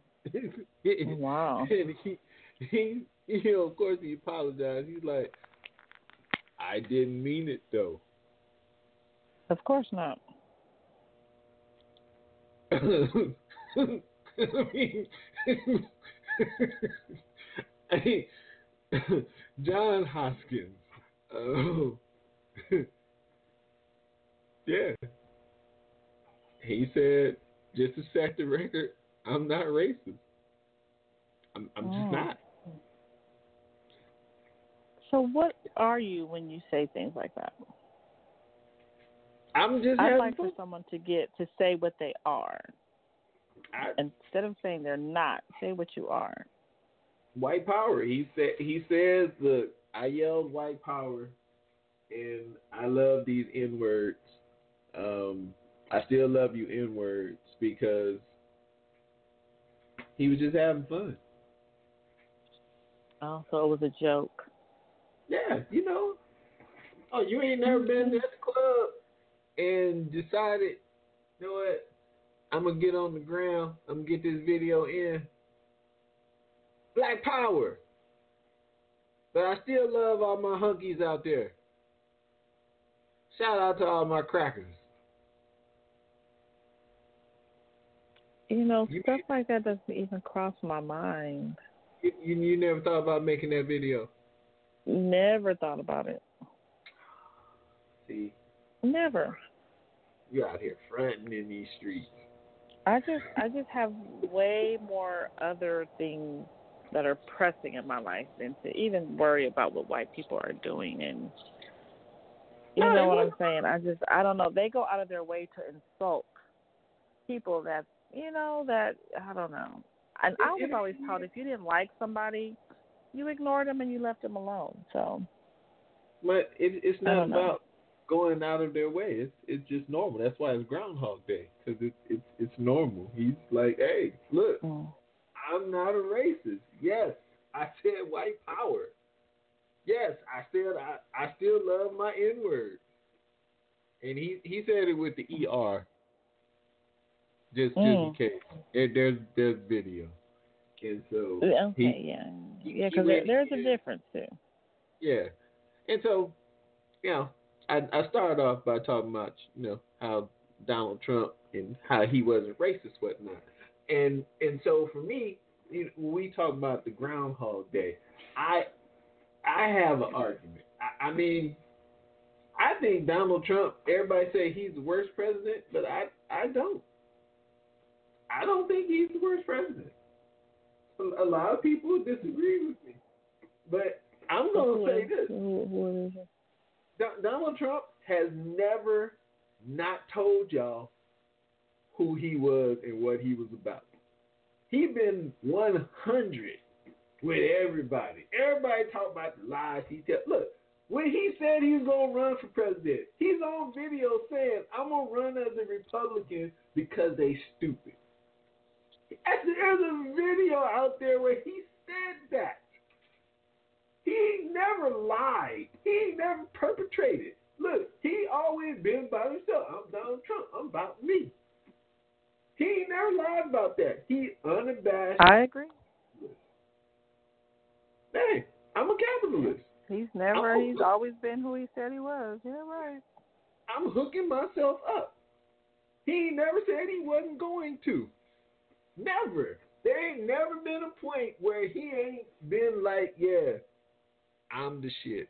Wow. And he, he, you know, of course he apologized. He's like, "I didn't mean it though." Of course not. I mean, I mean, John Hoskins. Oh, yeah. He said, just to set the record, I'm not racist. I'm, I'm just Oh. not. So what are you when you say things like that? I'm just I'd having like fun. for someone to get to say what they are. I, Instead of saying they're not, say what you are. White power. He said. He says, "Look, I yelled white power, and I love these N words. Um, I still love you N words because he was just having fun." Oh, so it was a joke. Yeah, you know. Oh, you ain't never been to the club and decided, you know what? I'm gonna get on the ground. I'm gonna get this video in. Black power. But I still love all my hunkies out there. Shout out to all my crackers. You know, You- stuff like that doesn't even cross my mind. You, you, you never thought about making that video? Never thought about it. See, Never. you out here fronting in these streets. I just I just have way more other things that are pressing in my life than to even worry about what white people are doing. And you know what I'm saying? I just I don't know. They go out of their way to insult people that you know that I don't know. And I was always taught if you didn't like somebody, you ignored them and you left them alone. So, but it, it's I not don't know. about going out of their way. It's it's just normal. That's why it's Groundhog Day, because it's it's it's normal. He's like, hey, look, Mm. I'm not a racist. Yes, I said white power. Yes, I said I, I still love my N word. And he, he said it with the E R. Just just Mm. in case. There, there's there's video. And so Okay, he, yeah, he- yeah, he because went- there's a difference too. Yeah. And so, you know, I I started off by talking about, you know, how Donald Trump and how he wasn't racist, whatnot. And and so for me, you know, when we talk about the Groundhog Day, I I have an argument. I, I mean, I think Donald Trump, everybody say he's the worst president, but I I don't. I don't think he's the worst president. A, a lot of people disagree with me. But I'm going to say this. Who, who is it? Don- Donald Trump has never not told y'all who he was and what he was about. He been one hundred with everybody. Everybody talk about the lies he tell. Look, when he said he was going to run for president, he's on video saying, I'm going to run as a Republican because they stupid. Actually, there's a video out there where he said that. He never lied. He never perpetrated. Look, he always been by himself. I'm Donald Trump. I'm about me. He never lied about that. He unabashed. I agree. Hey, I'm a capitalist. He's never. I'm, He's always been who he said he was. Yeah, right. I'm hooking myself up. He never said he wasn't going to. Never. There ain't never been a point where he ain't been like, yeah, I'm the shit.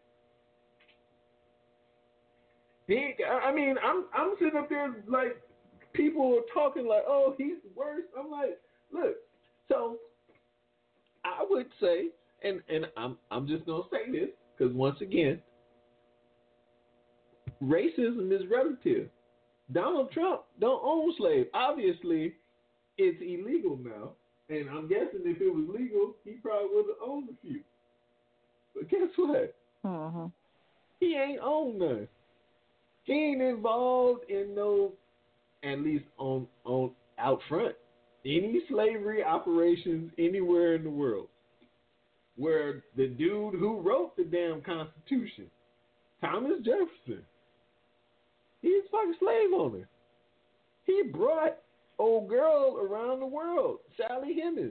He, I mean, I'm I'm sitting up there like people are talking like, oh, he's the worst. I'm like, look, so I would say, and and I'm I'm just gonna say this because once again, racism is relative. Donald Trump don't own slaves. Obviously, it's illegal now, and I'm guessing if it was legal, he probably would have owned a few. But guess what? Mm-hmm. He ain't owned none. He ain't involved in no, at least on on out front, any slavery operations anywhere in the world. Where the dude who wrote the damn Constitution, Thomas Jefferson, he's a fucking slave owner. He brought old girl around the world, Sally Hemings.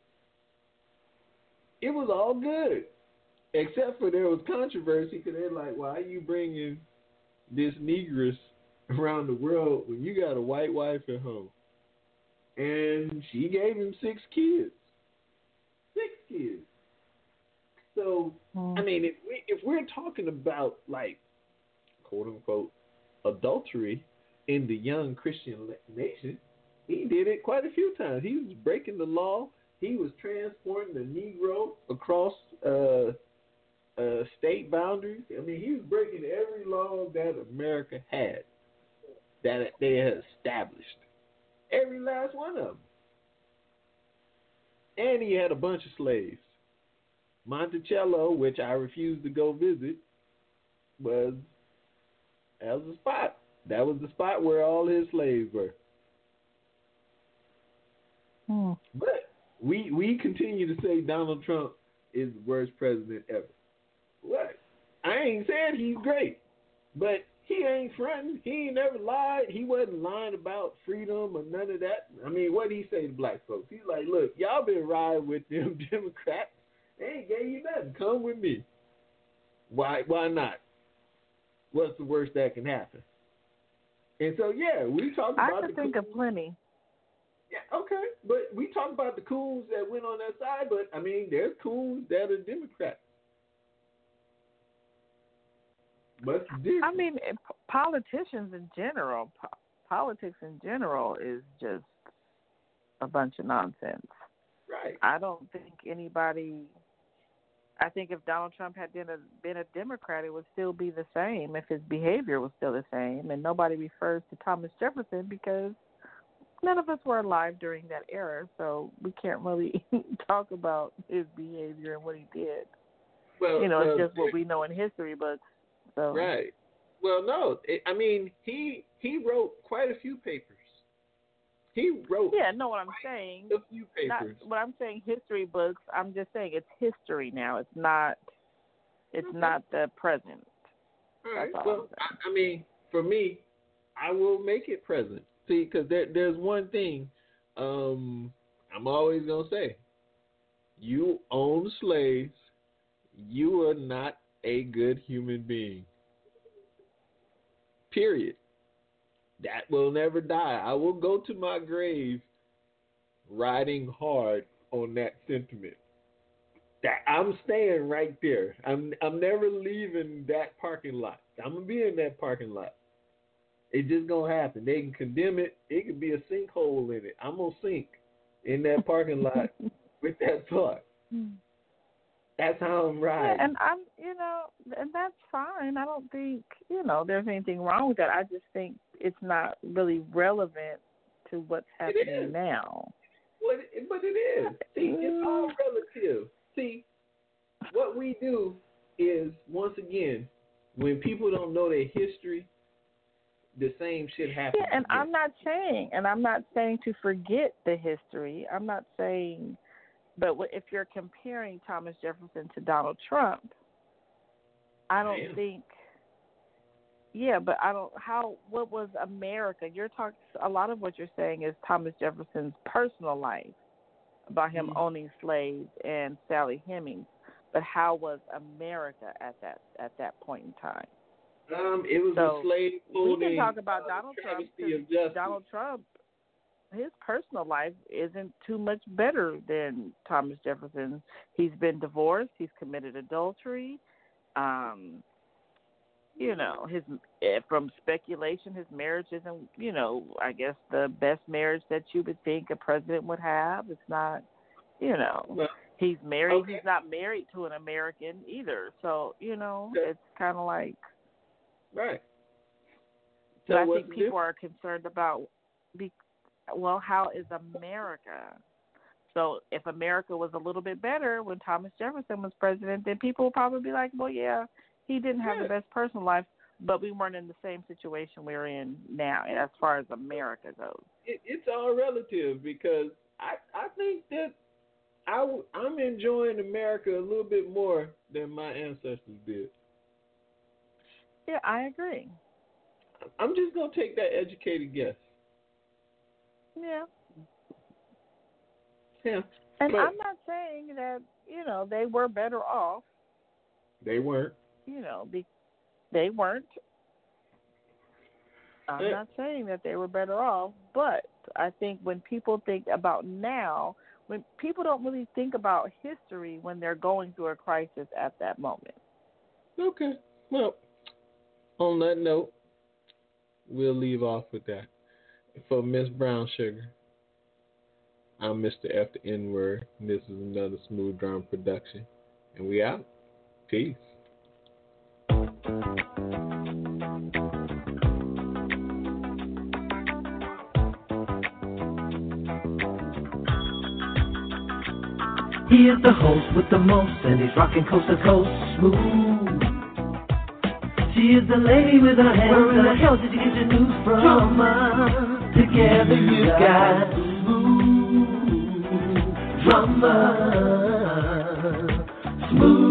It was all good, except for there was controversy because they're like, why are you bringing this negress around the world when you got a white wife at home? And she gave him six kids. Six kids. So, Mm. I mean, if, we, if we're talking about, like, quote-unquote, adultery in the young Christian nation, he did it quite a few times. He was breaking the law. He was transporting the Negro across uh, uh, state boundaries. I mean, he was breaking every law that America had. that they had established. Every last one of them. And he had a bunch of slaves. Monticello, which I refused to go visit, was that was the spot. That was the spot where all his slaves were. Hmm. But we we continue to say Donald Trump is the worst president ever. What? I ain't saying he's great, but he ain't fronting. He ain't never lied. He wasn't lying about freedom or none of that. I mean, what did he say to black folks? He's like, look, y'all been riding with them Democrats. They ain't gave you nothing. Come with me. Why why not? What's the worst that can happen? And so, yeah, we talked about I could the think coons. of plenty. Yeah, okay. But we talked about the coons that went on that side, but, I mean, there's coons that are Democrats. What's the difference? I mean, politicians in general, po- politics in general is just a bunch of nonsense. Right. I don't think anybody. I think if Donald Trump had been a, been a Democrat, it would still be the same if his behavior was still the same. And nobody refers to Thomas Jefferson because none of us were alive during that era, so we can't really talk about his behavior and what he did. Well, you know, uh, it's just what we know in history books. So. Right. Well, no, it, I mean, he he wrote quite a few papers. He wrote. Yeah, know what I'm saying. A few papers. Not, when I'm saying history books, I'm just saying it's history now. It's not. It's Okay. not the present. All right. That's all Well, I, I mean, for me, I will make it present. See, because there, there's one thing um, I'm always gonna say: you own slaves. You are not a good human being. Period. That will never die. I will go to my grave riding hard on that sentiment. That I'm staying right there. I'm I'm never leaving that parking lot. I'm gonna be in that parking lot. It's just gonna happen. They can condemn it. It could be a sinkhole in it. I'm gonna sink in that parking lot with that thought. That's how I'm riding. Yeah, and I'm, you know, and that's fine. I don't think, you know, there's anything wrong with that. I just think it's not really relevant to what's happening now. Well, it, but it is. See, it's all relative. See, what we do is, once again, when people don't know their history, the same shit happens. Yeah, and again. I'm not saying, and I'm not saying to forget the history. I'm not saying, but if you're comparing Thomas Jefferson to Donald Trump, I don't Damn. think. Yeah, but I don't. How? What was America? You're talking. A lot of what you're saying is Thomas Jefferson's personal life, about him Mm-hmm. owning slaves and Sally Hemings. But how was America at that at that point in time? Um, it was So a slave we owning. can talk about uh, Donald Trump. travesty of 'Cause justice. Donald Trump, his personal life isn't too much better than Thomas Jefferson. He's been divorced. He's committed adultery. Um, you know, his eh, from speculation, his marriage isn't, you know, I guess the best marriage that you would think a president would have. It's not, you know, Well, he's married. okay. He's not married to an American either. So, you know, Okay. it's kind of like. Right. So So I what's think the people are concerned about, be, well, how is America? So if America was a little bit better when Thomas Jefferson was president, then people would probably be like, well, yeah, he didn't have Yeah. the best personal life, but we weren't in the same situation we're in now as far as America goes. It, it's all relative because I I think that I I'm enjoying America a little bit more than my ancestors did. Yeah, I agree. I'm just gonna take that educated guess. Yeah. Yeah. And But I'm not saying that, you know, they were better off. they weren't. You know, be, they weren't. I'm Yeah. not saying that they were better off, but I think when people think about now, when people don't really think about history when they're going through a crisis at that moment. Okay. Well, on that note, we'll leave off with that. For Miss Brown Sugar, I'm Mister F the N-Word, and this is another Smooth Drum production. And we out. Peace. He is the host with the most, and he's rocking coast to coast smooth. She is the lady with her hands. Where in the hell did you get your news from? Drama. Together you got smooth drama. Smooth.